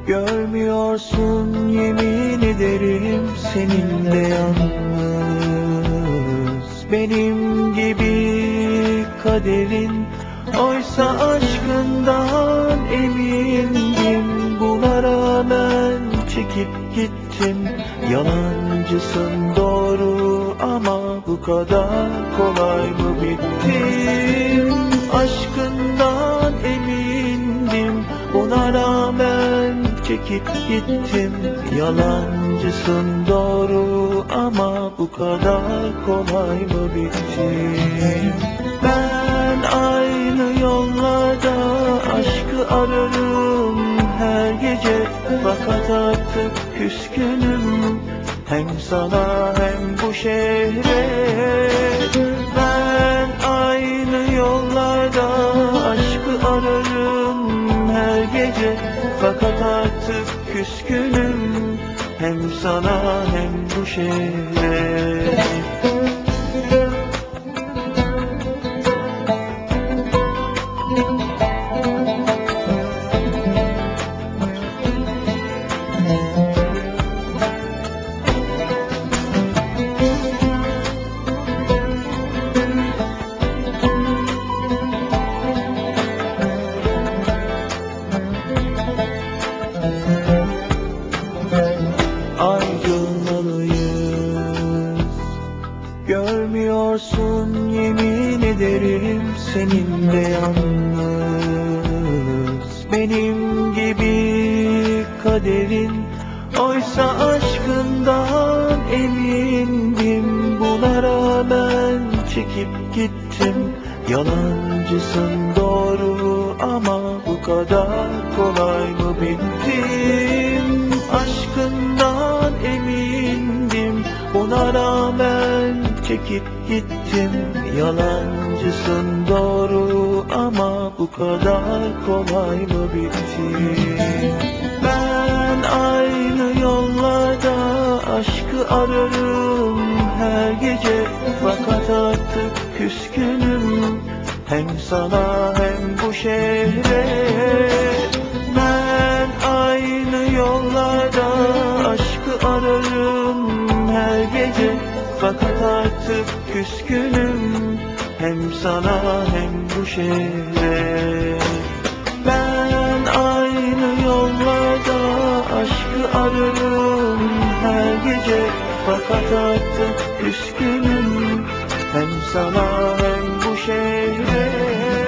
Görmüyorsun yemin ederim seninle yalnız benim gibi kaderin. Oysa aşkından emindim, buna rağmen çekip gittim. Yalancısın doğru ama bu kadar kolay mı bittim? Aşkından emindim, buna rağmen çekip gittim. Yalancısın doğru ama bu kadar kolay mı bittim? Ben aynı yollarda aşkı ararım her gece, fakat artık küskünüm hem sana hem bu şehre. Ben aynı yollarda aşkı ararım her gece, fakat artık küskünüm hem sana hem bu şehre. Ayrılmalıyız, görmüyorsun yemin ederim seninle yalnız benim gibi kaderin. Oysa aşkından emindim, buna rağmen çekip gittim. Yalancısın doğru ama bu kadar kolay mı bittim? Aşkından emindim, buna rağmen çekip gittim. Yalancısın doğru ama bu kadar kolay mı bittim? Ben aynı yollarda aşkı ararım her gece, fakat artık küskünüm hem sana hem bu şehre. Ben aynı yollarda aşkı ararım her gece, fakat artık küskünüm hem sana hem bu şehre. Ben aynı yollarda aşkı ararım her gece, fakat artık küskünüm hem sana hem bu şehre.